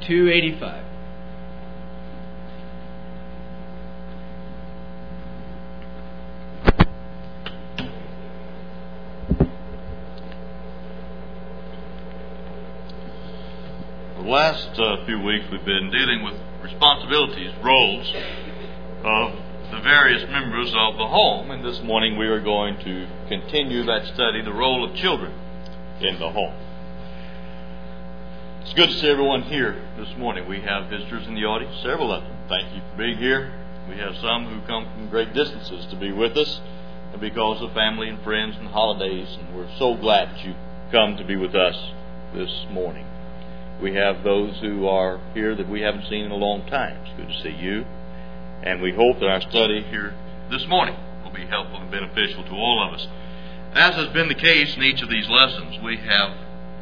285. The last few weeks we've been dealing with responsibilities, roles of the various members of the home, and this morning we are going to continue that study, the role of children in the home. It's good to see everyone here this morning. We have visitors in the audience, several of them. Thank you for being here. We have some who come from great distances to be with us, and because of family and friends and holidays, and we're so glad that you come to be with us this morning. We have those who are here that we haven't seen in a long time. It's good to see you. And we hope that our study here this morning will be helpful and beneficial to all of us. As has been the case in each of these lessons, we have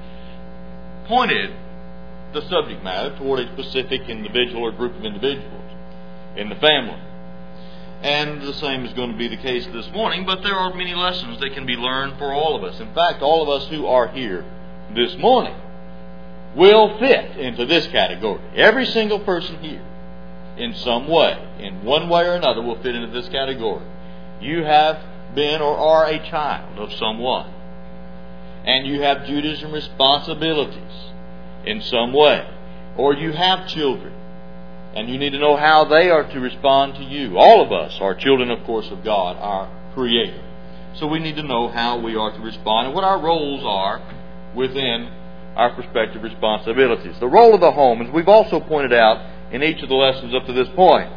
pointed the subject matter toward a specific individual or group of individuals in the family. And the same is going to be the case this morning, but there are many lessons that can be learned for all of us. In fact, all of us who are here this morning will fit into this category. Every single person here, in some way, in one way or another, will fit into this category. You have been or are a child of someone, and you have duties and responsibilities in some way. Or you have children, and you need to know how they are to respond to you. All of us are children, of course, of God, our Creator. So we need to know how we are to respond and what our roles are within our respective responsibilities. The role of the home, as we've also pointed out in each of the lessons up to this point,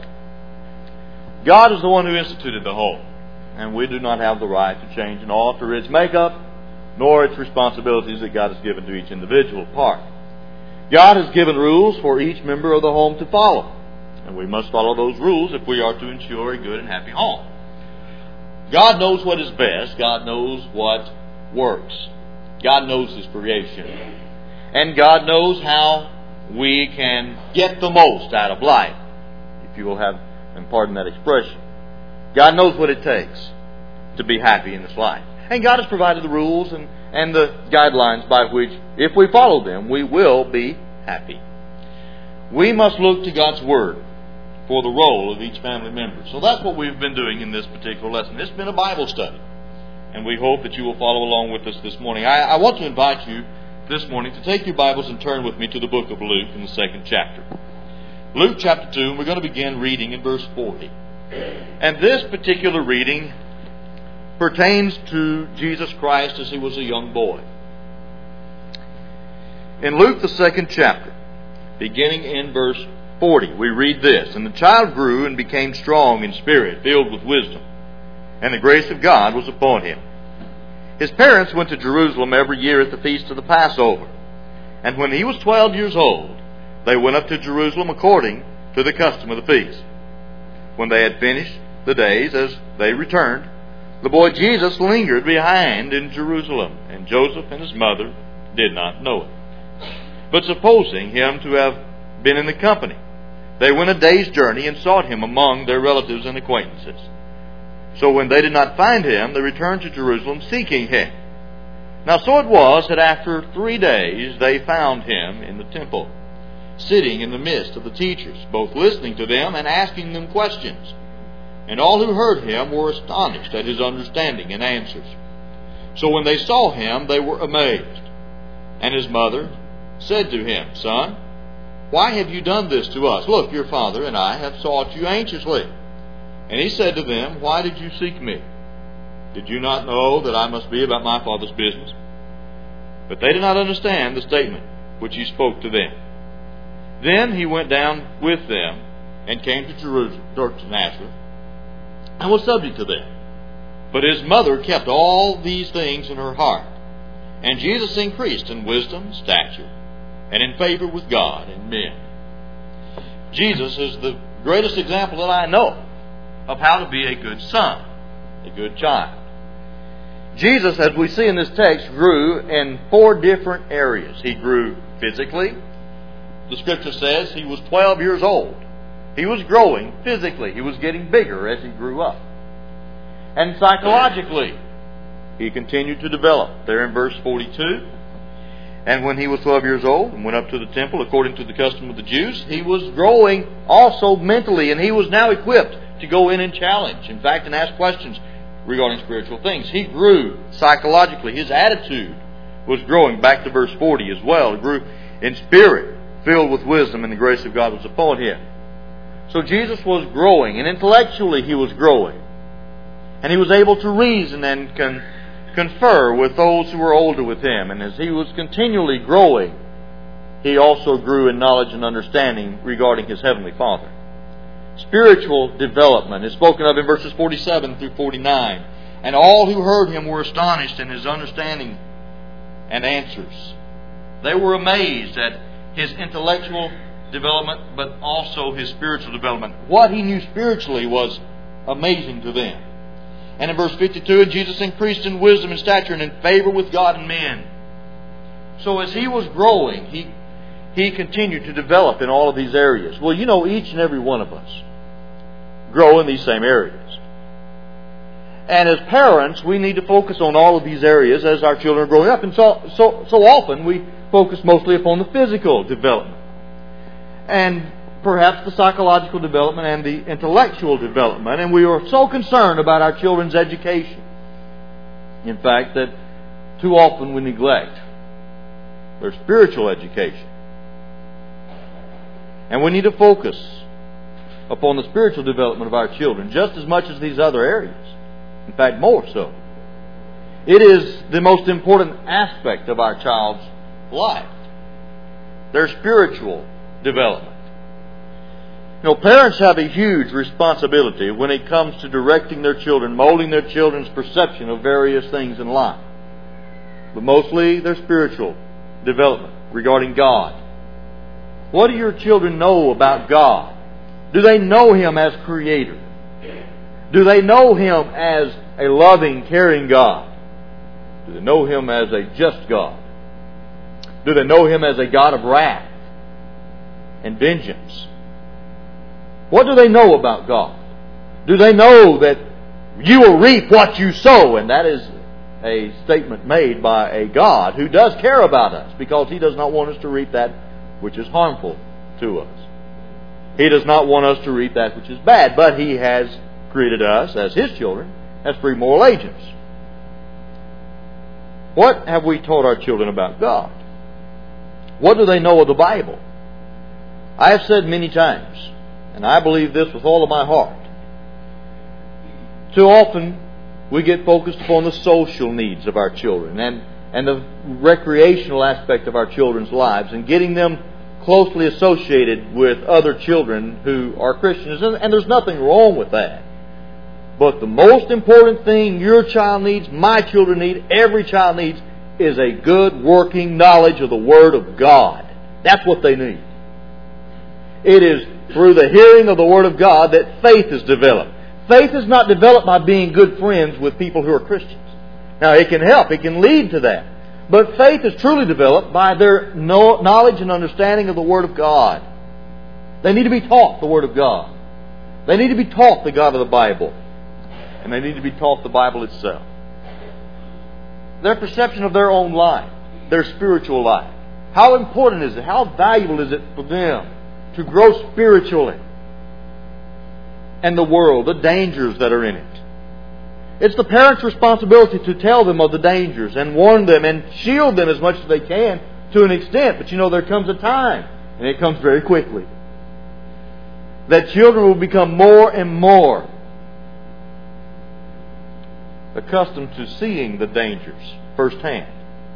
God is the one who instituted the home, and we do not have the right to change and alter its makeup, nor its responsibilities that God has given to each individual part. God has given rules for each member of the home to follow, and we must follow those rules if we are to ensure a good and happy home. God knows what is best. God knows what works. God knows His creation. And God knows how we can get the most out of life, if you will have, and pardon that expression. God knows what it takes to be happy in this life. And God has provided the rules and the guidelines by which, if we follow them, we will be happy. We must look to God's Word for the role of each family member. So that's what we've been doing in this particular lesson. It's been a Bible study, and we hope that you will follow along with us this morning. I want to invite you this morning to take your Bibles and turn with me to the book of Luke in the 2nd chapter. Luke chapter 2, and we're going to begin reading in verse 40. And this particular reading pertains to Jesus Christ as He was a young boy. In Luke the 2nd chapter, beginning in verse 40, we read this: And the child grew and became strong in spirit, filled with wisdom, and the grace of God was upon him. His parents went to Jerusalem every year at the feast of the Passover. And when he was 12 years old, they went up to Jerusalem according to the custom of the feast. When they had finished the days, as they returned, the boy Jesus lingered behind in Jerusalem, and Joseph and his mother did not know it. But supposing him to have been in the company, they went a day's journey and sought him among their relatives and acquaintances. So when they did not find him, they returned to Jerusalem seeking him. Now so it was that after 3 days they found him in the temple, sitting in the midst of the teachers, both listening to them and asking them questions. And all who heard him were astonished at his understanding and answers. So when they saw him, they were amazed. And his mother said to him, Son, why have you done this to us? Look, your father and I have sought you anxiously. And he said to them, Why did you seek me? Did you not know that I must be about my Father's business? But they did not understand the statement which he spoke to them. Then he went down with them and came to Jerusalem, or to Nazareth, and was subject to them. But his mother kept all these things in her heart. And Jesus increased in wisdom, stature, and in favor with God and men. Jesus is the greatest example that I know of how to be a good son, a good child. Jesus, as we see in this text, grew in 4 different areas. He grew physically. The Scripture says he was 12 years old. He was growing physically. He was getting bigger as he grew up. And psychologically, he continued to develop. There in verse 42. And when he was 12 years old and went up to the temple according to the custom of the Jews, he was growing also mentally, and he was now equipped to go in and challenge, in fact, and ask questions regarding spiritual things. He grew psychologically. His attitude was growing. Back to verse 40 as well. He grew in spirit, filled with wisdom, and the grace of God was upon him. So Jesus was growing, and intellectually he was growing. And he was able to reason and confer with those who were older with him. And as he was continually growing, he also grew in knowledge and understanding regarding his Heavenly Father. Spiritual development is spoken of in verses 47 through 49. And all who heard him were astonished in his understanding and answers. They were amazed at his intellectual development, but also his spiritual development. What he knew spiritually was amazing to them. And in verse 52, and Jesus increased in wisdom and stature and in favor with God and men. So as he was growing, he continued to develop in all of these areas. Well, you know, each and every one of us grow in these same areas. And as parents, we need to focus on all of these areas as our children are growing up. And so often we focus mostly upon the physical development, and perhaps the psychological development and the intellectual development. And we are so concerned about our children's education, in fact, that too often we neglect their spiritual education. And we need to focus upon the spiritual development of our children just as much as these other areas. In fact, more so. It is the most important aspect of our child's life, their spiritual development. You know, parents have a huge responsibility when it comes to directing their children, molding their children's perception of various things in life, but mostly their spiritual development regarding God. What do your children know about God? Do they know Him as Creator? Do they know Him as a loving, caring God? Do they know Him as a just God? Do they know Him as a God of wrath and vengeance? What do they know about God? Do they know that you will reap what you sow? And that is a statement made by a God who does care about us, because He does not want us to reap that which is harmful to us. He does not want us to reap that which is bad, but He has created us as His children as free moral agents. What have we taught our children about God? What do they know of the Bible? I have said many times, and I believe this with all of my heart, too often we get focused upon the social needs of our children and the recreational aspect of our children's lives, and getting them closely associated with other children who are Christians. And there's nothing wrong with that. But the most important thing your child needs, my children need, every child needs, is a good working knowledge of the Word of God. That's what they need. It is through the hearing of the Word of God that faith is developed. Faith is not developed by being good friends with people who are Christians. Now, it can help. It can lead to that. But faith is truly developed by their knowledge and understanding of the Word of God. They need to be taught the Word of God. They need to be taught the God of the Bible. And they need to be taught the Bible itself. Their perception of their own life, their spiritual life. How important is it? How valuable is it for them to grow spiritually? And the world, the dangers that are in it. It's the parents' responsibility to tell them of the dangers and warn them and shield them as much as they can to an extent. But you know, there comes a time, and it comes very quickly, that children will become more and more accustomed to seeing the dangers firsthand.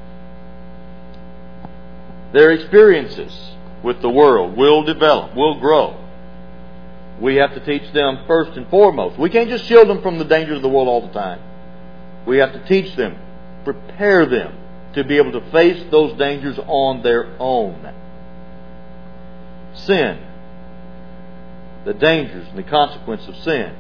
Their experiences with the world will develop, will grow. We have to teach them first and foremost. We can't just shield them from the dangers of the world all the time. We have to teach them, prepare them to be able to face those dangers on their own. Sin, the dangers and the consequence of sin.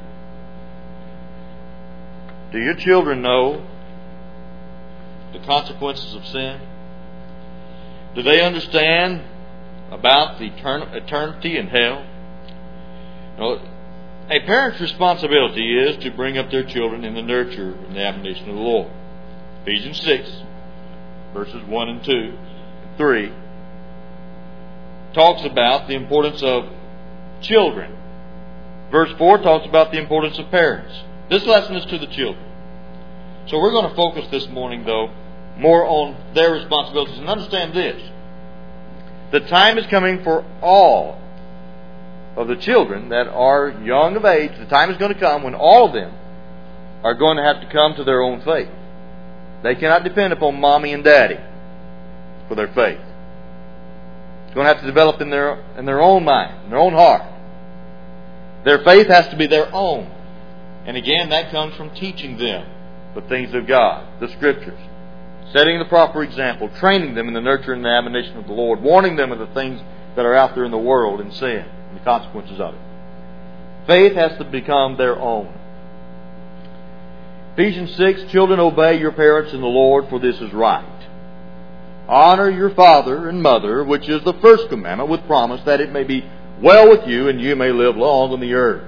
Do your children know the consequences of sin? Do they understand about the eternity in hell? No, a parent's responsibility is to bring up their children in the nurture and the admonition of the Lord. Ephesians 6, verses 1 and 2. 3 talks about the importance of children. Verse 4 talks about the importance of parents. This lesson is to the children. So we're going to focus this morning, though, more on their responsibilities. And understand this. The time is coming for all of the children that are young of age. The time is going to come when all of them are going to have to come to their own faith. They cannot depend upon mommy and daddy for their faith. It's going to have to develop in their own mind, in their own heart. Their faith has to be their own. And again, that comes from teaching them the things of God, the Scriptures, setting the proper example, training them in the nurture and the admonition of the Lord, warning them of the things that are out there in the world and sin and the consequences of it. Faith has to become their own. Ephesians 6, children, obey your parents in the Lord, for this is right. Honor your father and mother, which is the first commandment, with promise that it may be well with you and you may live long on the earth.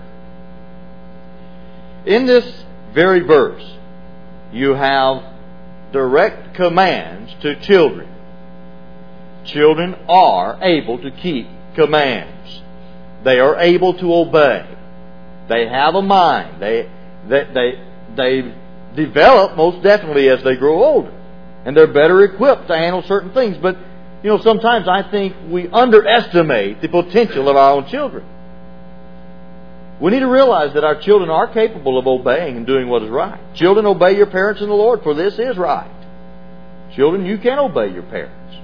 In this very verse, you have direct commands to children. Children are able to keep commands. They are able to obey. They have a mind. They develop most definitely as they grow older. And they're better equipped to handle certain things. But, sometimes I think we underestimate the potential of our own children. We need to realize that our children are capable of obeying and doing what is right. Children, obey your parents in the Lord, for this is right. Children, you can obey your parents.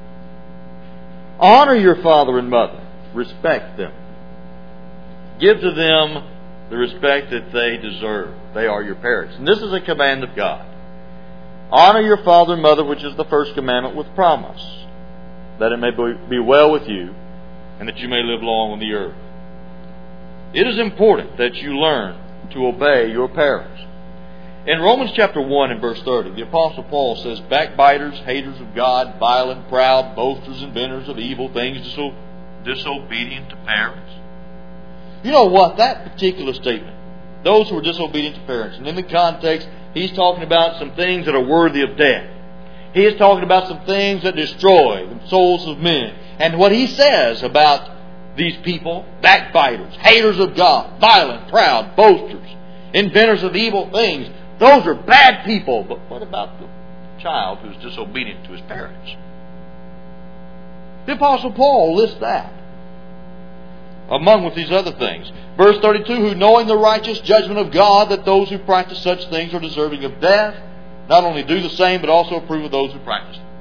Honor your father and mother. Respect them. Give to them the respect that they deserve. They are your parents. And this is a command of God. Honor your father and mother, which is the first commandment, with promise, that it may be well with you and that you may live long on the earth. It is important that you learn to obey your parents. In Romans chapter 1 and verse 30, the Apostle Paul says, backbiters, haters of God, violent, proud, boasters, inventors of evil things, disobedient to parents. You know what? That particular statement, those who are disobedient to parents, and in the context, he's talking about some things that are worthy of death. He is talking about some things that destroy the souls of men. And what he says about these people, backbiters, haters of God, violent, proud, boasters, inventors of evil things, those are bad people. But what about the child who's disobedient to his parents? The Apostle Paul lists that among with these other things. Verse 32, who knowing the righteous judgment of God, that those who practice such things are deserving of death, not only do the same, but also approve of those who practice them.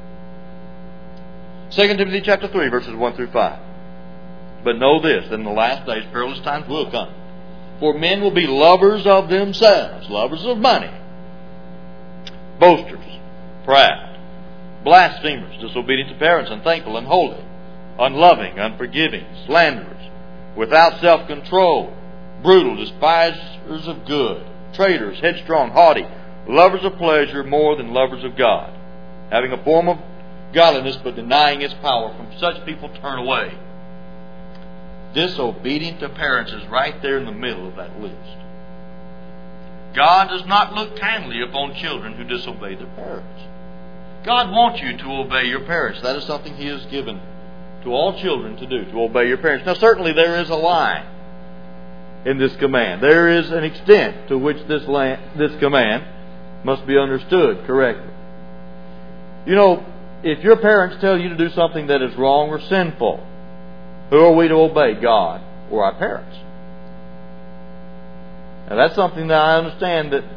2 Timothy chapter 3, verses 1 through 5. But know this, that in the last days perilous times will come. For men will be lovers of themselves, lovers of money, boasters, proud, blasphemers, disobedient to parents, unthankful, unholy, unloving, unforgiving, slanderers, without self-control, brutal, despisers of good, traitors, headstrong, haughty, lovers of pleasure more than lovers of God, having a form of godliness but denying its power. From such people turn away. Disobedient to parents is right there in the middle of that list. God does not look kindly upon children who disobey their parents. God wants you to obey your parents. That is something He has given to all children to do, to obey your parents. Now certainly there is a line in this command. There is an extent to which this command must be understood correctly. If your parents tell you to do something that is wrong or sinful, who are we to obey, God or our parents? Now that's something that I understand that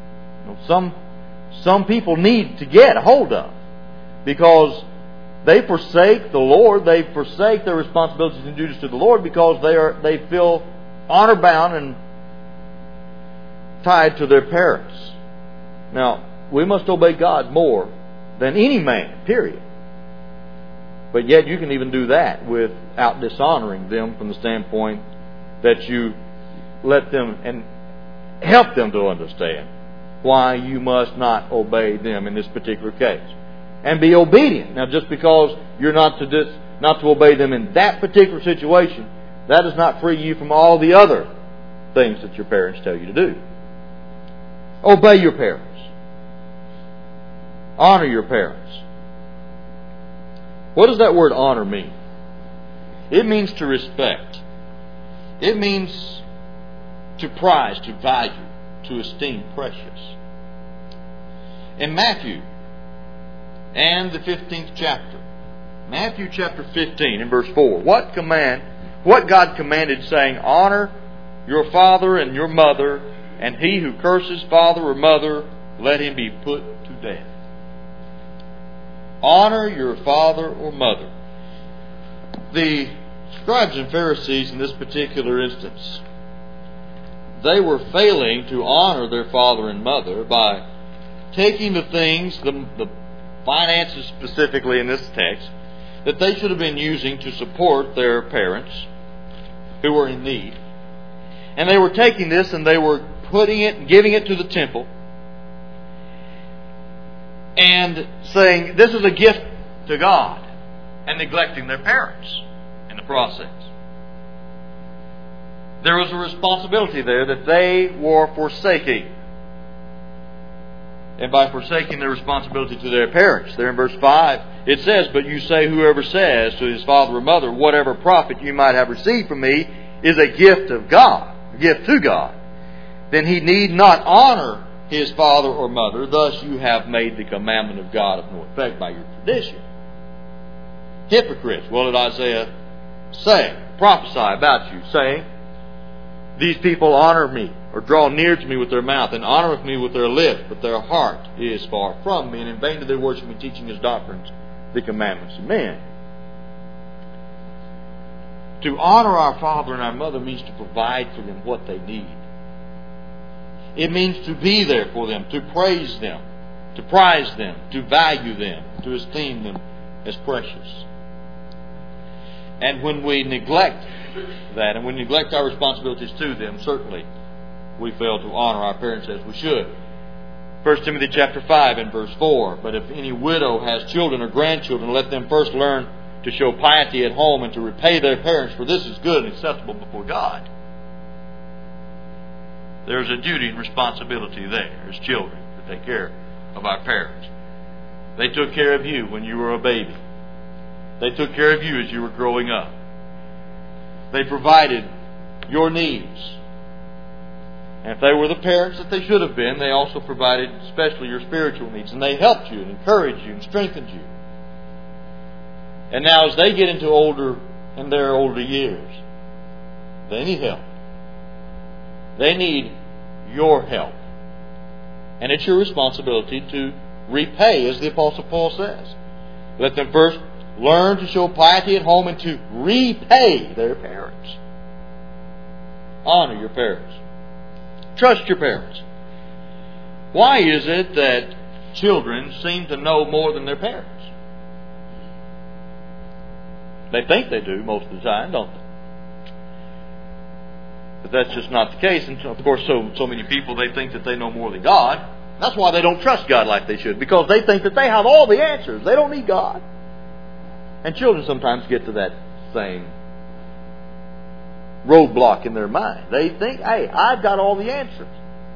some people need to get a hold of, because they forsake the Lord, they forsake their responsibilities and duties to the Lord because they feel honor bound and tied to their parents. Now, we must obey God more than any man, period. But yet you can even do that without dishonoring them from the standpoint that you let them and help them to understand why you must not obey them in this particular case. And be obedient. Now, just because you're not to obey them in that particular situation, that does not free you from all the other things that your parents tell you to do. Obey your parents. Honor your parents. What does that word honor mean? It means to respect. It means to prize, to value, to esteem precious. In Matthew and the 15th chapter, Matthew chapter 15 and verse 4, what God commanded, saying, honor your father and your mother, and he who curses father or mother, let him be put to death. Honor your father or mother. The scribes and Pharisees in this particular instance, they were failing to honor their father and mother by taking the things, the finances specifically in this text, that they should have been using to support their parents who were in need. And they were taking this and they were putting it and giving it to the temple and saying, this is a gift to God, and neglecting their parents in the process. There was a responsibility there that they were forsaking. And by forsaking their responsibility to their parents, there in verse 5, it says, but you say, whoever says to his father or mother, whatever profit you might have received from me is a gift of God, a gift to God, then he need not honor his father or mother. Thus you have made the commandment of God of no effect by your tradition. Hypocrites, what did Isaiah say, prophesy about you, saying, these people honor me, or draw near to me with their mouth, and honoreth me with their lips, but their heart is far from me, and in vain do they worship me, teaching his doctrines, the commandments of men. To honor our father and our mother means to provide for them what they need. It means to be there for them, to praise them, to prize them, to value them, to esteem them as precious. And when we neglect that, and we neglect our responsibilities to them, certainly we fail to honor our parents as we should. 1 Timothy chapter 5 and verse 4, but if any widow has children or grandchildren, let them first learn to show piety at home and to repay their parents, for this is good and acceptable before God. There's a duty and responsibility there as children to take care of our parents. They took care of you when you were a baby. They took care of you as you were growing up. They provided your needs. And if they were the parents that they should have been, they also provided especially your spiritual needs. And they helped you and encouraged you and strengthened you. And now as they get into their older years, they need help. They need your help. And it's your responsibility to repay, as the Apostle Paul says. Let them first learn to show piety at home and to repay their parents. Honor your parents. Trust your parents. Why is it that children seem to know more than their parents? They think they do most of the time, don't they? But that's just not the case. And of course, so many people, they think that they know more than God. That's why they don't trust God like they should, because they think that they have all the answers. They don't need God. And children sometimes get to that same roadblock in their mind. They think, hey, I've got all the answers.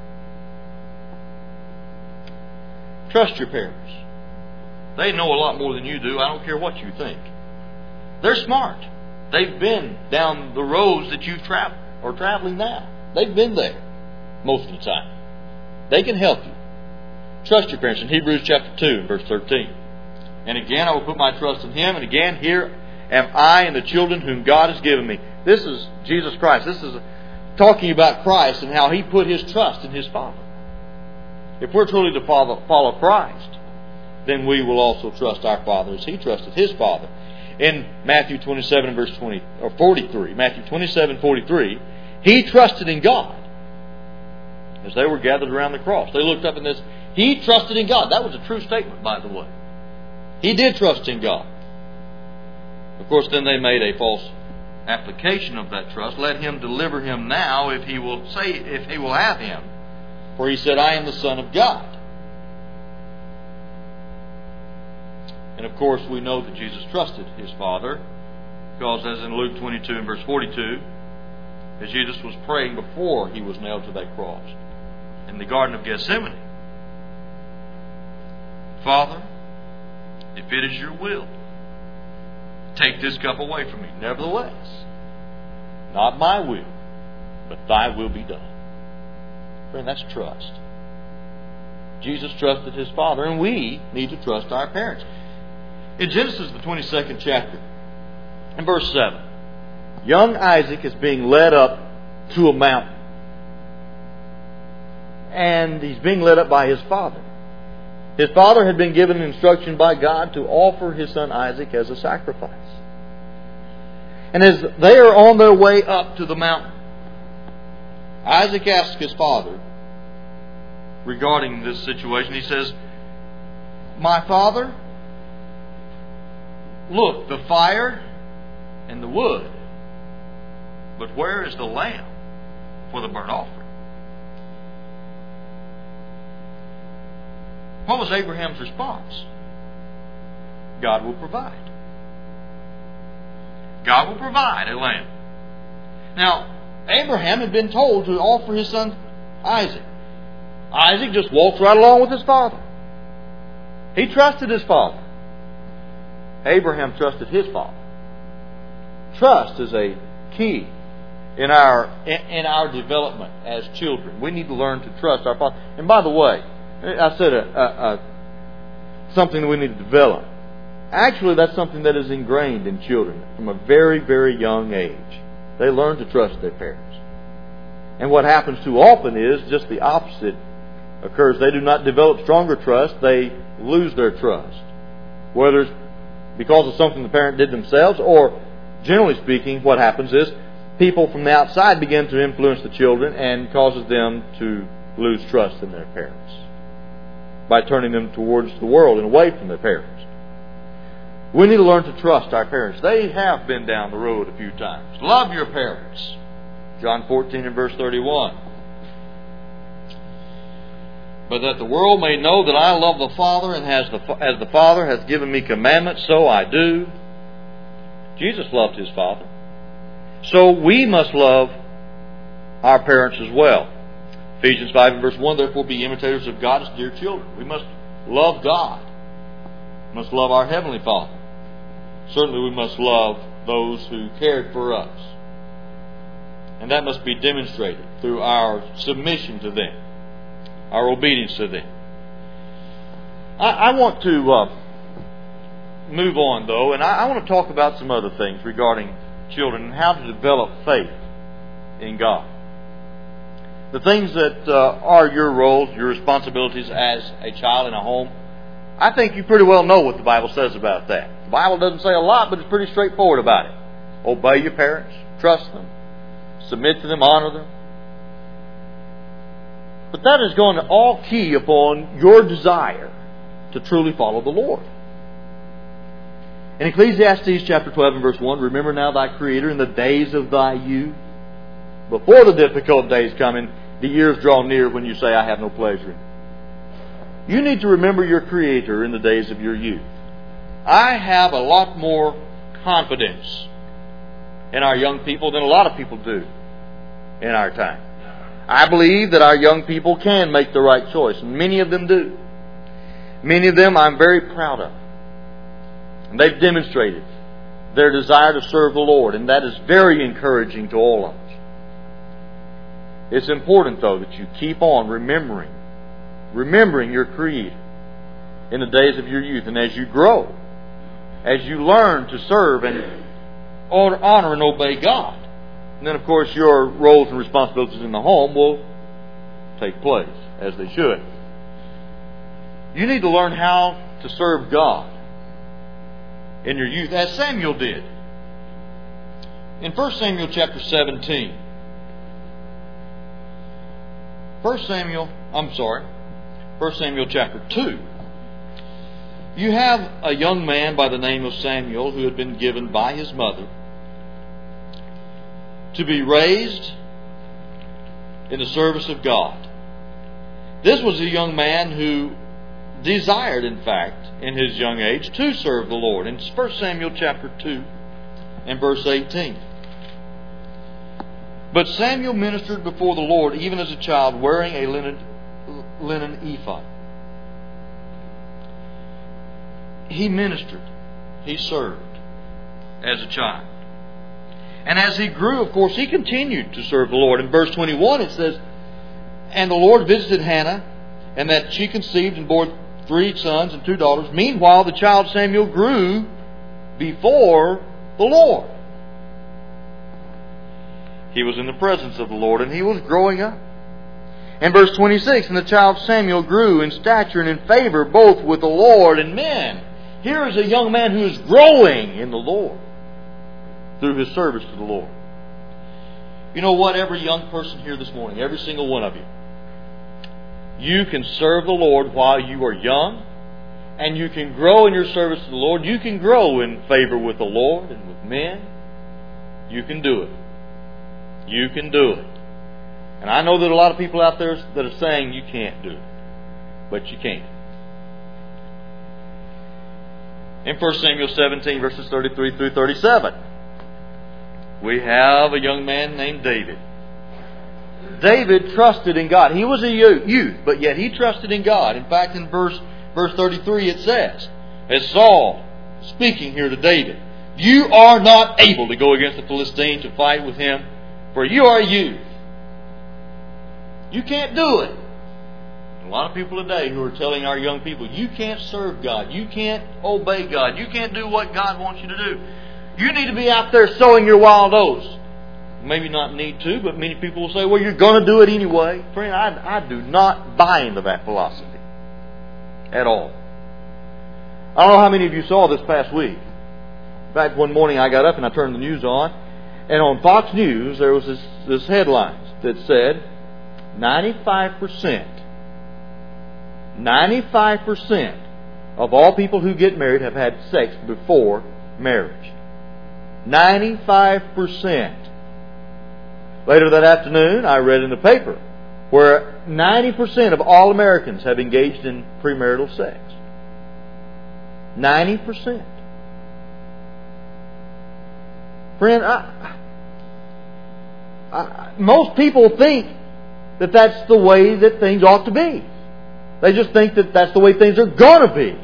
Trust your parents. They know a lot more than you do. I don't care what you think. They're smart. They've been down the roads that you've traveled or traveling now. They've been there most of the time. They can help you. Trust your parents. In Hebrews chapter 2, verse 13. And again, I will put my trust in Him. And again, here am I and the children whom God has given me. This is Jesus Christ. This is talking about Christ and how He put His trust in His Father. If we're truly to follow Christ, then we will also trust our Father as He trusted His Father. In Matthew 27, verse 43, Matthew 27:43, He trusted in God as they were gathered around the cross. They looked up in this. He trusted in God. That was a true statement, by the way. He did trust in God. Of course, then they made a false application of that trust. Let Him deliver him now if he will have him. For He said, I am the Son of God. And of course, we know that Jesus trusted His Father, because as in Luke 22 and verse 42, as Jesus was praying before He was nailed to that cross in the Garden of Gethsemane, Father, if it is your will, take this cup away from me. Nevertheless, not my will, but thy will be done. Friend, that's trust. Jesus trusted his Father, and we need to trust our parents. In Genesis, the 22nd chapter, in verse 7, young Isaac is being led up to a mountain. And he's being led up by his father. His father had been given instruction by God to offer his son Isaac as a sacrifice. And as they are on their way up to the mountain, Isaac asks his father regarding this situation. He says, "My father, look, the fire and the wood, but where is the lamb for the burnt offering?" What was Abraham's response? God will provide. God will provide a lamb. Now, Abraham had been told to offer his son Isaac. Isaac just walked right along with his father. He trusted his father. Abraham trusted his father. Trust is a key in our development as children. We need to learn to trust our father. And by the way, I said something that we need to develop. Actually, that's something that is ingrained in children from a very, very young age. They learn to trust their parents. And what happens too often is just the opposite occurs. They do not develop stronger trust. They lose their trust. Whether it's because of something the parent did themselves, or generally speaking, what happens is people from the outside begin to influence the children and causes them to lose trust in their parents by turning them towards the world and away from their parents. We need to learn to trust our parents. They have been down the road a few times. Love your parents. John 14 and verse 31. But that the world may know that I love the Father, and as the Father has given me commandments, so I do. Jesus loved his Father. So we must love our parents as well. Ephesians 5 and verse 1, therefore be imitators of God as dear children. We must love God. We must love our Heavenly Father. Certainly we must love those who cared for us. And that must be demonstrated through our submission to them, our obedience to them. I want to move on, though, and I want to talk about some other things regarding children and how to develop faith in God. The things that are your roles, your responsibilities as a child in a home, I think you pretty well know what the Bible says about that. The Bible doesn't say a lot, but it's pretty straightforward about it. Obey your parents, trust them, submit to them, honor them. But that is going to all key upon your desire to truly follow the Lord. In Ecclesiastes chapter 12 and verse 1, remember now thy Creator in the days of thy youth, before the difficult days come and the years draw near when you say, I have no pleasure. You need to remember your Creator in the days of your youth. I have a lot more confidence in our young people than a lot of people do in our time. I believe that our young people can make the right choice, and many of them do. Many of them I'm very proud of. And they've demonstrated their desire to serve the Lord, and that is very encouraging to all of us. It's important, though, that you keep on remembering your Creator in the days of your youth. And as you grow, as you learn to serve and honor and obey God, and then, of course, your roles and responsibilities in the home will take place, as they should. You need to learn how to serve God in your youth, as Samuel did. In 1 Samuel chapter 17, 1 Samuel chapter 2, you have a young man by the name of Samuel who had been given by his mother to be raised in the service of God. This was a young man who desired, in fact, in his young age, to serve the Lord. In 1 Samuel chapter 2 and verse 18. But Samuel ministered before the Lord even as a child, wearing a linen ephod. He ministered. He served. as a child. And as he grew, of course, he continued to serve the Lord. In verse 21 it says, "And the Lord visited Hannah, and that she conceived and bore 3 sons and 2 daughters. Meanwhile the child Samuel grew before the Lord." He was in the presence of the Lord, and he was growing up. In verse 26, "And the child Samuel grew in stature and in favor both with the Lord and men." Here is a young man who is growing in the Lord through his service to the Lord. You know what? Every young person here this morning, every single one of you, you can serve the Lord while you are young, and you can grow in your service to the Lord. You can grow in favor with the Lord and with men. You can do it. You can do it. And I know that a lot of people out there that are saying you can't do it. But you can. In 1 Samuel 17, verses 33 through 37, we have a young man named David. David trusted in God. He was a youth, but yet he trusted in God. In fact, in verse 33 it says, as Saul speaking here to David, "You are not able to go against the Philistine to fight with him, for you are a youth." You can't do it. A lot of people today who are telling our young people, you can't serve God, you can't obey God, you can't do what God wants you to do. You need to be out there sowing your wild oats. Maybe not need to, but many people will say, well, you're going to do it anyway. Friend, I do not buy into that philosophy at all. I don't know how many of you saw this past week. In fact, one morning I got up and I turned the news on, and on Fox News there was this headline that said 95% of all people who get married have had sex before marriage. 95%. Later that afternoon, I read in the paper where 90% of all Americans have engaged in premarital sex. 90%. Friend, most people think that that's the way that things ought to be. They just think that that's the way things are going to be.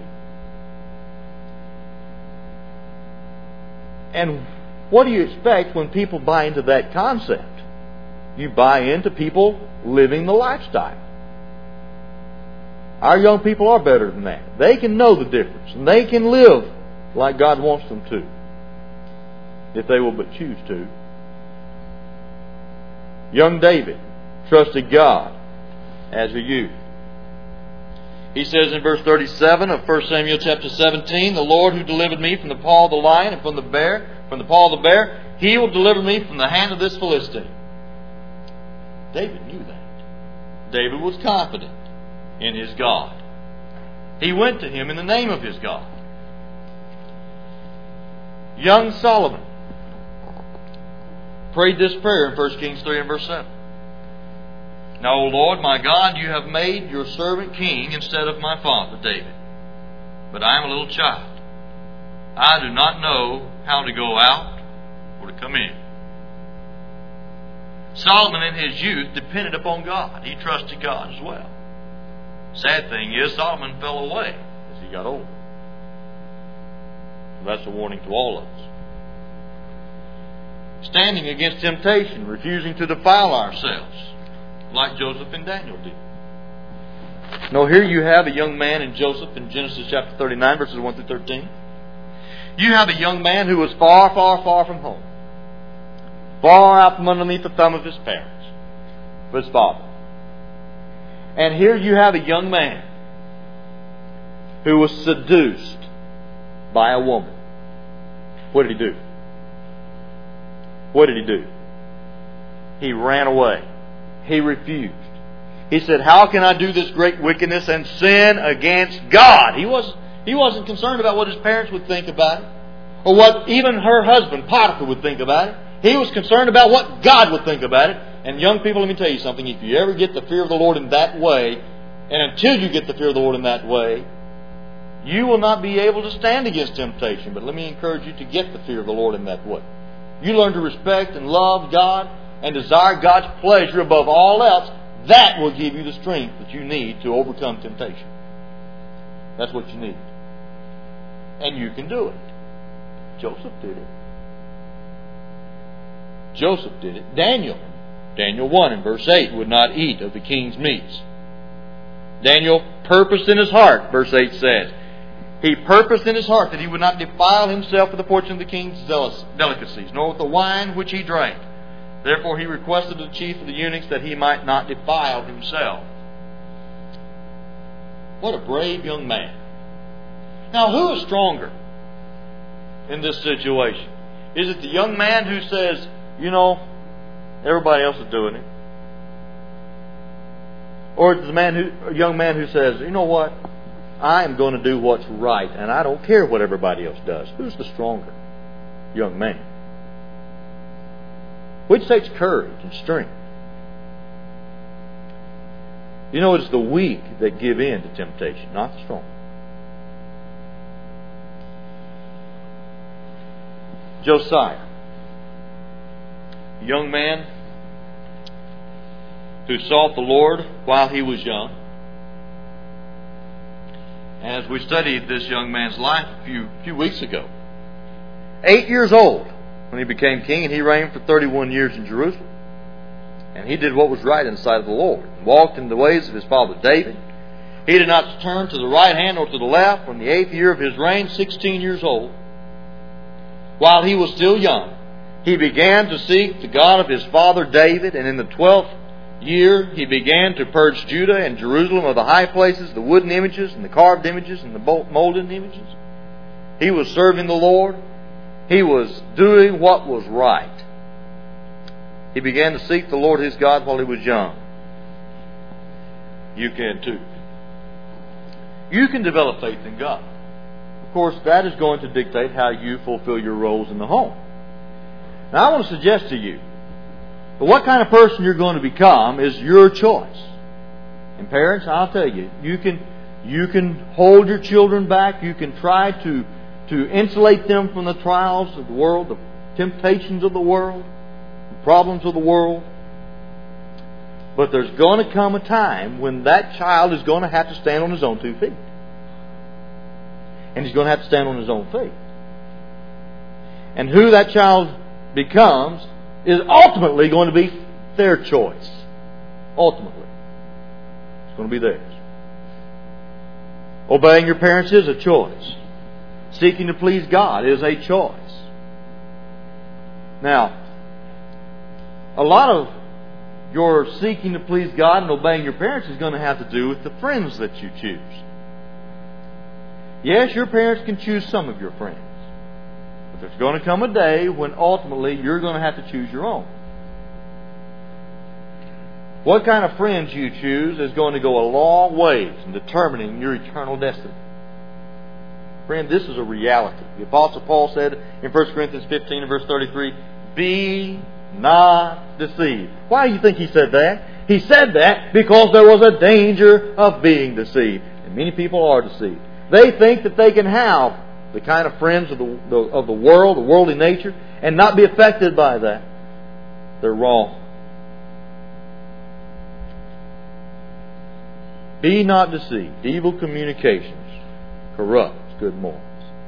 And what do you expect when people buy into that concept? You buy into people living the lifestyle. Our young people are better than that. They can know the difference, and they can live like God wants them to, if they will but choose to. Young David trusted God as a youth. He says in verse 37 of 1 Samuel chapter 17, "The Lord who delivered me from the paw of the lion and from the paw of the bear, He will deliver me from the hand of this Philistine." David knew that. David was confident in his God. He went to Him in the name of his God. Young Solomon prayed this prayer in 1 Kings 3 and verse 7. "Now, O Lord, my God, you have made your servant king instead of my father David. But I am a little child. I do not know how to go out or to come in." Solomon in his youth depended upon God. He trusted God as well. Sad thing is, Solomon fell away as he got older. That's a warning to all of us. Standing against temptation, refusing to defile ourselves, like Joseph and Daniel did. Now here you have a young man in Joseph in Genesis chapter 39, verses 1 through 13. You have a young man who was far, far, far from home. Far out from underneath the thumb of his parents, of his father. And here you have a young man who was seduced by a woman. What did he do? What did he do? He ran away. He refused. He said, "How can I do this great wickedness and sin against God?" He wasn't concerned about what his parents would think about it, or what even her husband, Potiphar, would think about it. He was concerned about what God would think about it. And young people, let me tell you something. If you ever get the fear of the Lord in that way, and until you get the fear of the Lord in that way, you will not be able to stand against temptation. But let me encourage you to get the fear of the Lord in that way. You learn to respect and love God and desire God's pleasure above all else. That will give you the strength that you need to overcome temptation. That's what you need. And you can do it. Joseph did it. Joseph did it. Daniel 1 and verse 8, would not eat of the king's meats. Daniel purposed in his heart, verse 8 says. He purposed in his heart that he would not defile himself with the portion of the king's delicacies, nor with the wine which he drank. Therefore he requested of the chief of the eunuchs that he might not defile himself. What a brave young man. Now, who is stronger in this situation? Is it the young man who says, everybody else is doing it? Or is it the young man who says, you know what? I am going to do what's right, and I don't care what everybody else does. Who's the stronger young man? Which takes courage and strength? It's the weak that give in to temptation, not the strong. Josiah, a young man who sought the Lord while he was young. As we studied this young man's life a few weeks ago, 8 years old when he became king, and he reigned for 31 years in Jerusalem. And he did what was right in the sight of the Lord, and walked in the ways of his father David. He did not turn to the right hand or to the left. From the 8th year of his reign, 16 years old, while he was still young, he began to seek the God of his father David, and in the 12th year he began to purge Judah and Jerusalem of the high places, the wooden images and the carved images and the molten images. He was serving the Lord. He was doing what was right. He began to seek the Lord his God while he was young. You can too. You can develop faith in God. Of course, that is going to dictate how you fulfill your roles in the home. Now, I want to suggest to you that what kind of person you're going to become is your choice. And parents, I'll tell you, you can hold your children back. You can try to insulate them from the trials of the world, the temptations of the world, the problems of the world. But there's going to come a time when that child is going to have to stand on his own 2 feet. And he's going to have to stand on his own feet. And who that child becomes is ultimately going to be their choice. Ultimately. It's going to be theirs. Obeying your parents is a choice. Seeking to please God is a choice. Now, a lot of your seeking to please God and obeying your parents is going to have to do with the friends that you choose. Yes, your parents can choose some of your friends. But there's going to come a day when ultimately you're going to have to choose your own. What kind of friends you choose is going to go a long ways in determining your eternal destiny. Friend, this is a reality. The Apostle Paul said in 1 Corinthians 15 and verse 33, "Be not deceived." Why do you think he said that? He said that because there was a danger of being deceived. And many people are deceived. They think that they can have the kind of friends of the world, the worldly nature, and not be affected by that. They're wrong. Be not deceived. Evil communications corrupts good morals.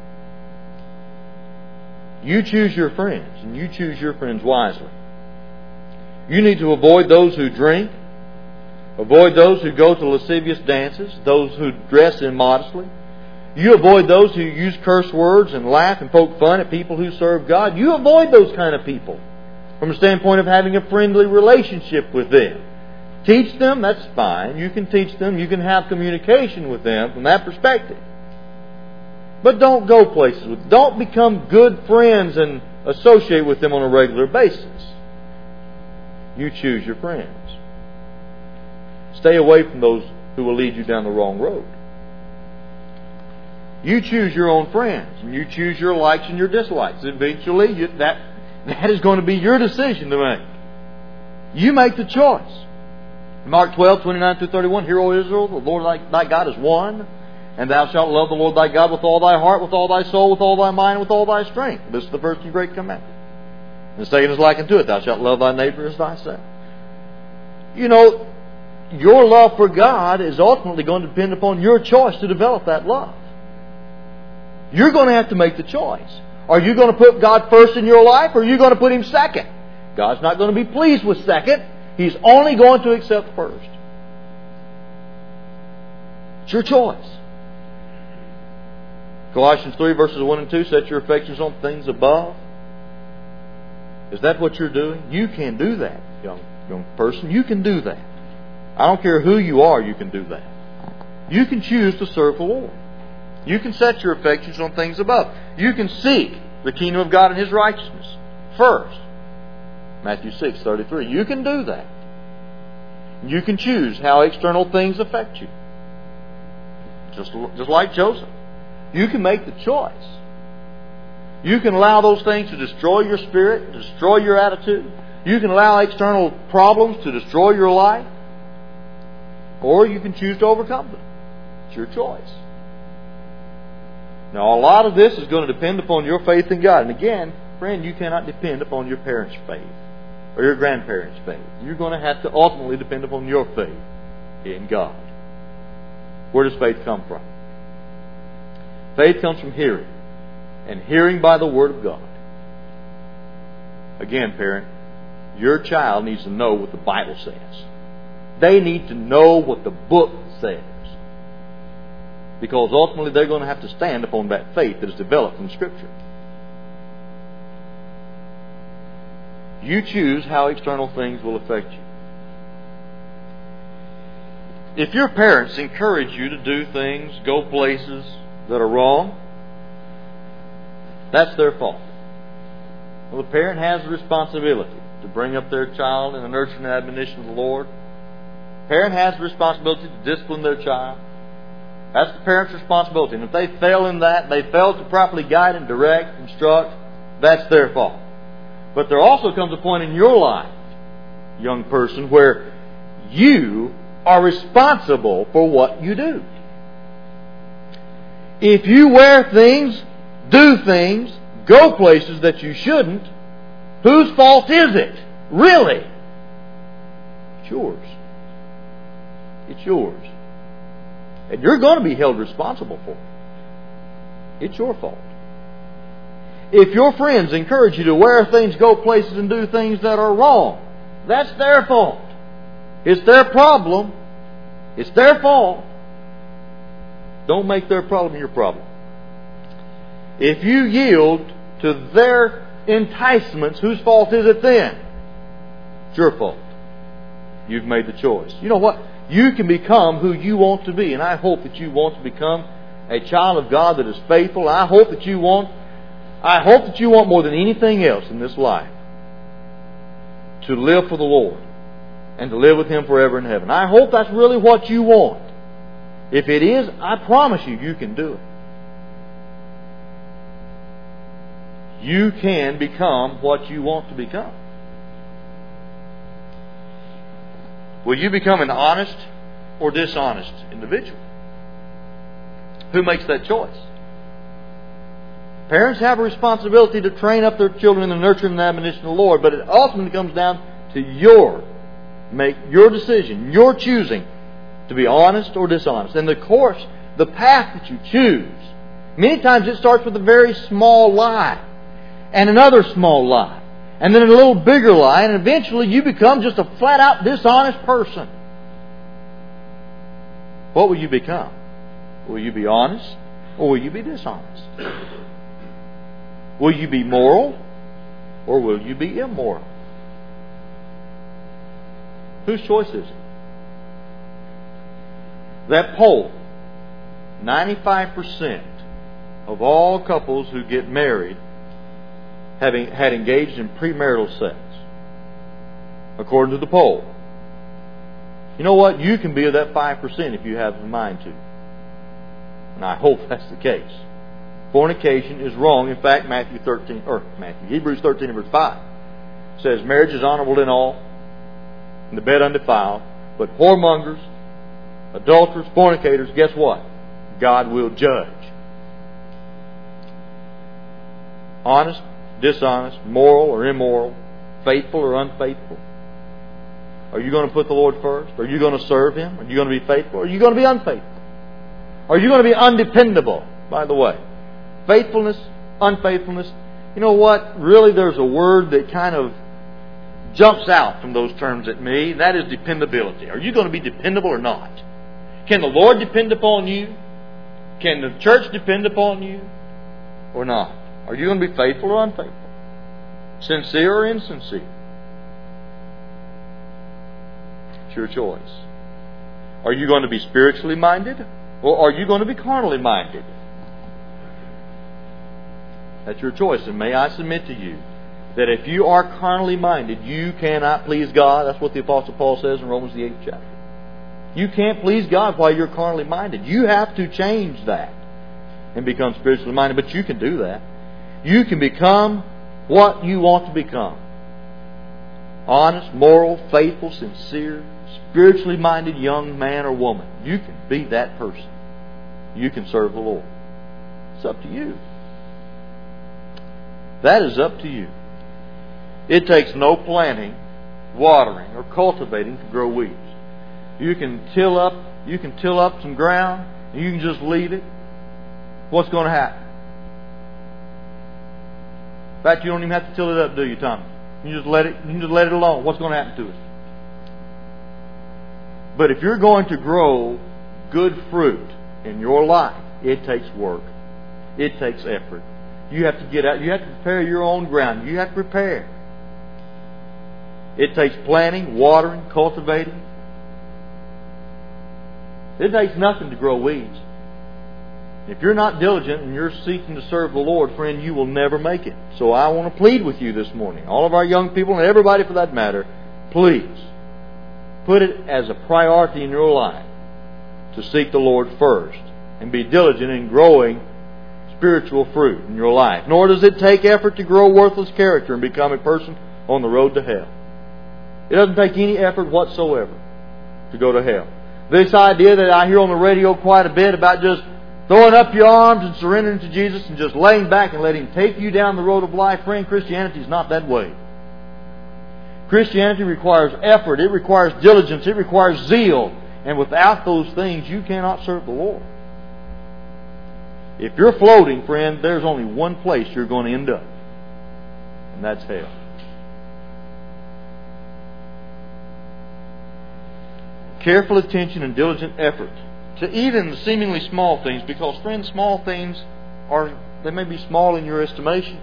You choose your friends, and you choose your friends wisely. You need to avoid those who drink, avoid those who go to lascivious dances, those who dress immodestly. You avoid those who use curse words and laugh and poke fun at people who serve God. You avoid those kind of people from the standpoint of having a friendly relationship with them. Teach them, that's fine. You can teach them. You can have communication with them from that perspective. But don't go places with them. Don't become good friends and associate with them on a regular basis. You choose your friends. Stay away from those who will lead you down the wrong road. You choose your own friends, and you choose your likes and your dislikes. Eventually, that is going to be your decision to make. You make the choice. Mark 12, 29 through 31, "Hear, O Israel, the Lord thy God is one, and thou shalt love the Lord thy God with all thy heart, with all thy soul, with all thy mind, and with all thy strength." This is the first and great commandment. And the second is like unto it, "Thou shalt love thy neighbor as thyself." Your love for God is ultimately going to depend upon your choice to develop that love. You're going to have to make the choice. Are you going to put God first in your life, or are you going to put Him second? God's not going to be pleased with second. He's only going to accept first. It's your choice. Colossians 3 verses 1 and 2, set your affections on things above. Is that what you're doing? You can do that, young person. You can do that. I don't care who you are, you can do that. You can choose to serve the Lord. You can set your affections on things above. You can seek the kingdom of God and His righteousness first. Matthew 6:33. You can do that. You can choose how external things affect you. Just like Joseph. You can make the choice. You can allow those things to destroy your spirit, to destroy your attitude. You can allow external problems to destroy your life. Or you can choose to overcome them. It's your choice. Now, a lot of this is going to depend upon your faith in God. And again, friend, you cannot depend upon your parents' faith or your grandparents' faith. You're going to have to ultimately depend upon your faith in God. Where does faith come from? Faith comes from hearing, and hearing by the Word of God. Again, parent, your child needs to know what the Bible says. They need to know what the book says. Because ultimately they're going to have to stand upon that faith that is developed from Scripture. You choose how external things will affect you. If your parents encourage you to do things, go places that are wrong, that's their fault. Well, the parent has the responsibility to bring up their child in the nurture and admonition of the Lord. The parent has the responsibility to discipline their child. That's the parent's responsibility. And if they fail in that, they fail to properly guide and direct, instruct, that's their fault. But there also comes a point in your life, young person, where you are responsible for what you do. If you wear things, do things, go places that you shouldn't, whose fault is it? Really? It's yours. It's yours. And you're going to be held responsible for it. It's your fault. If your friends encourage you to wear things, go places, and do things that are wrong, that's their fault. It's their problem. It's their fault. Don't make their problem your problem. If you yield to their enticements, whose fault is it then? It's your fault. You've made the choice. You know what? You can become who you want to be. And I hope that you want to become a child of God that is faithful. I hope that you want more than anything else in this life to live for the Lord and to live with Him forever in heaven. I hope that's really what you want. If it is, I promise you, you can do it. You can become what you want to become. Will you become an honest or dishonest individual? Who makes that choice? Parents have a responsibility to train up their children in the nurture and admonition of the Lord, but it ultimately comes down to make your decision, your choosing to be honest or dishonest. And the course, the path that you choose, many times it starts with a very small lie and another small lie. And then a little bigger lie, and eventually you become just a flat-out dishonest person. What will you become? Will you be honest or will you be dishonest? Will you be moral or will you be immoral? Whose choice is it? That poll, 95% of all couples who get married had engaged in premarital sex, according to the poll. You know what? You can be of that 5% if you have the mind to. And I hope that's the case. Fornication is wrong. In fact, Hebrews 13 and verse 5 says, marriage is honorable in all, and the bed undefiled, but whoremongers, adulterers, fornicators, guess what? God will judge. Honest, dishonest, moral or immoral, faithful or unfaithful. Are you going to put the Lord first? Are you going to serve Him? Are you going to be faithful? Or are you going to be unfaithful? Are you going to be undependable? By the way, faithfulness, unfaithfulness. You know what? Really, there's a word that kind of jumps out from those terms at me. That is dependability. Are you going to be dependable or not? Can the Lord depend upon you? Can the church depend upon you or not? Are you going to be faithful or unfaithful? Sincere or insincere? It's your choice. Are you going to be spiritually minded or are you going to be carnally minded? That's your choice. And may I submit to you that if you are carnally minded, you cannot please God. That's what the Apostle Paul says in Romans the 8th chapter. You can't please God while you're carnally minded. You have to change that and become spiritually minded. But you can do that. You can become what you want to become. Honest, moral, faithful, sincere, spiritually minded young man or woman. You can be that person. You can serve the Lord. It's up to you. That is up to you. It takes no planting, watering, or cultivating to grow weeds. You can till up some ground and you can just leave it. What's going to happen? In fact, you don't even have to till it up, do you, Tommy? You just let it alone. What's going to happen to it? But if you're going to grow good fruit in your life, it takes work. It takes effort. You have to get out. You have to prepare your own ground. You have to prepare. It takes planting, watering, cultivating. It takes nothing to grow weeds. If you're not diligent and you're seeking to serve the Lord, friend, you will never make it. So I want to plead with you this morning, all of our young people and everybody for that matter, please put it as a priority in your life to seek the Lord first and be diligent in growing spiritual fruit in your life. Nor does it take effort to grow worthless character and become a person on the road to hell. It doesn't take any effort whatsoever to go to hell. This idea that I hear on the radio quite a bit about just throwing up your arms and surrendering to Jesus and just laying back and letting Him take you down the road of life, friend, Christianity is not that way. Christianity requires effort. It requires diligence. It requires zeal. And without those things, you cannot serve the Lord. If you're floating, friend, there's only one place you're going to end up. And that's hell. Careful attention and diligent effort to even the seemingly small things, because, friends, small things they may be small in your estimation.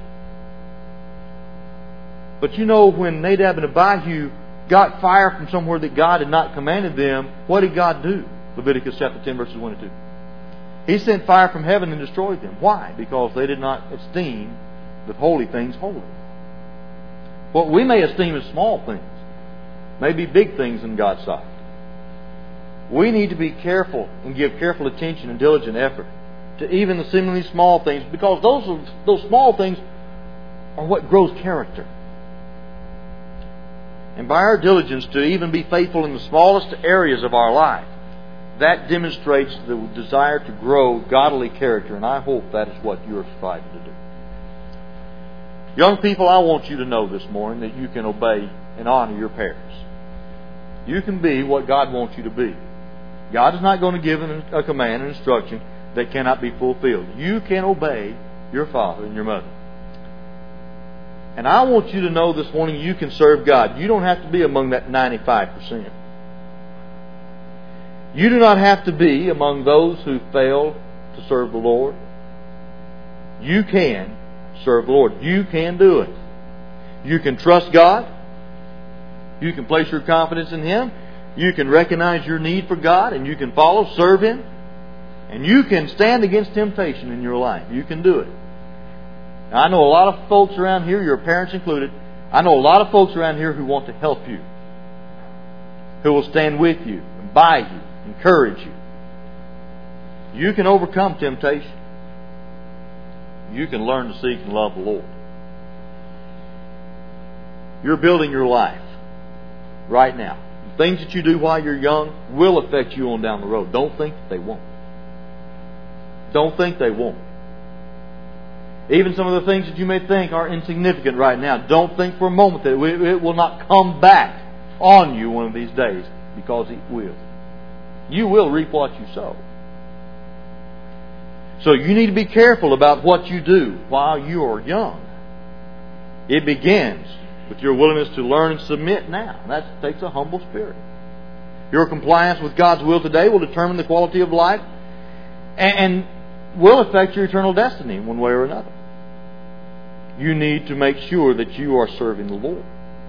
But you know, when Nadab and Abihu got fire from somewhere that God had not commanded them, what did God do? Leviticus chapter 10, verses 1 and 2. He sent fire from heaven and destroyed them. Why? Because they did not esteem the holy things holy. What we may esteem as small things may be big things in God's sight. We need to be careful and give careful attention and diligent effort to even the seemingly small things, because those small things are what grows character. And by our diligence to even be faithful in the smallest areas of our life, that demonstrates the desire to grow godly character, and I hope that is what you're striving to do. Young people, I want you to know this morning that you can obey and honor your parents. You can be what God wants you to be. God is not going to give a command, an instruction that cannot be fulfilled. You can obey your father and your mother. And I want you to know this morning you can serve God. You don't have to be among that 95%. You do not have to be among those who fail to serve the Lord. You can serve the Lord. You can do it. You can trust God. You can place your confidence in Him. You can recognize your need for God and you can follow, serve Him. And you can stand against temptation in your life. You can do it. Now, I know a lot of folks around here, your parents included, I know a lot of folks around here who want to help you, who will stand with you and by you, encourage you. You can overcome temptation. You can learn to seek and love the Lord. You're building your life right now. The things that you do while you're young will affect you on down the road. Don't think that they won't. Don't think they won't. Even some of the things that you may think are insignificant right now, don't think for a moment that it will not come back on you one of these days, because it will. You will reap what you sow. So you need to be careful about what you do while you are young. It begins with your willingness to learn and submit now. That takes a humble spirit. Your compliance with God's will today will determine the quality of life and will affect your eternal destiny in one way or another. You need to make sure that you are serving the Lord.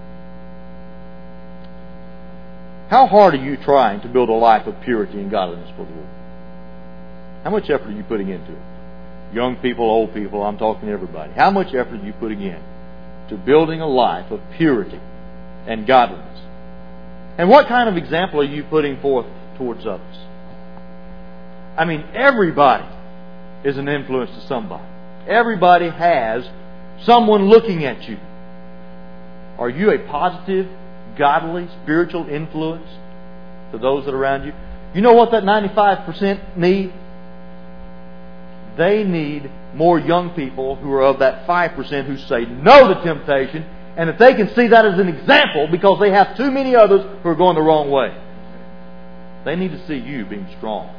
How hard are you trying to build a life of purity and godliness for the Lord? How much effort are you putting into it? Young people, old people, I'm talking to everybody. How much effort are you putting in to building a life of purity and godliness? And what kind of example are you putting forth towards others? I mean, everybody is an influence to somebody. Everybody has someone looking at you. Are you a positive, godly, spiritual influence to those that are around you? You know what that 95% need? They need more young people who are of that 5% who say no to temptation, and if they can see that as an example because they have too many others who are going the wrong way, they need to see you being strong.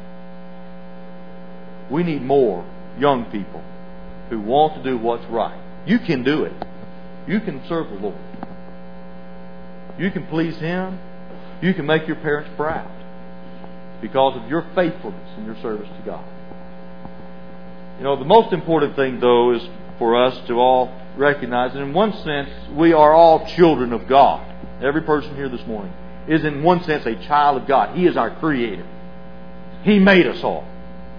We need more young people who want to do what's right. You can do it. You can serve the Lord. You can please Him. You can make your parents proud because of your faithfulness in your service to God. You know, the most important thing, though, is for us to all recognize that in one sense, we are all children of God. Every person here this morning is in one sense a child of God. He is our Creator. He made us all.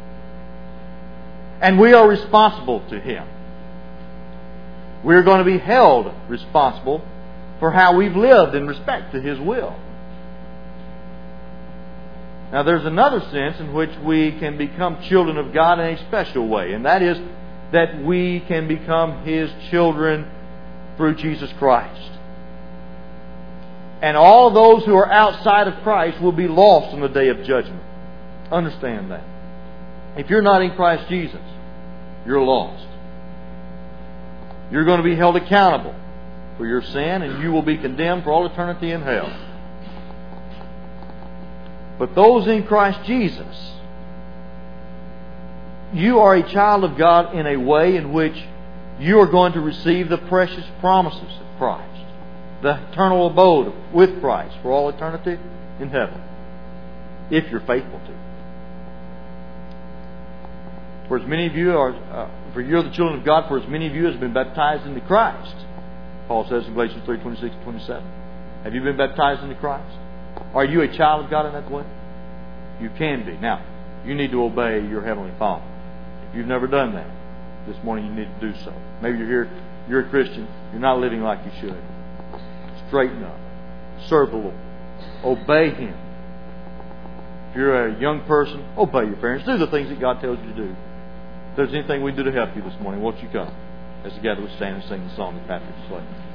And we are responsible to Him. We're going to be held responsible for how we've lived in respect to His will. Now, there's another sense in which we can become children of God in a special way, and that is that we can become His children through Jesus Christ. And all those who are outside of Christ will be lost on the day of judgment. Understand that. If you're not in Christ Jesus, you're lost. You're going to be held accountable for your sin, and you will be condemned for all eternity in hell. But those in Christ Jesus, you are a child of God in a way in which you are going to receive the precious promises of Christ, the eternal abode with Christ for all eternity in heaven, if you're faithful to it. For as many of you for you're the children of God, for as many of you as have been baptized into Christ, Paul says in Galatians 3:26-27. Have you been baptized into Christ? Are you a child of God in that way? You can be. Now, you need to obey your Heavenly Father. If you've never done that, this morning you need to do so. Maybe you're here, you're a Christian, you're not living like you should. Straighten up. Serve the Lord. Obey Him. If you're a young person, obey your parents. Do the things that God tells you to do. If there's anything we can do to help you this morning, won't you come? As together we stand and sing the song that Patrick played.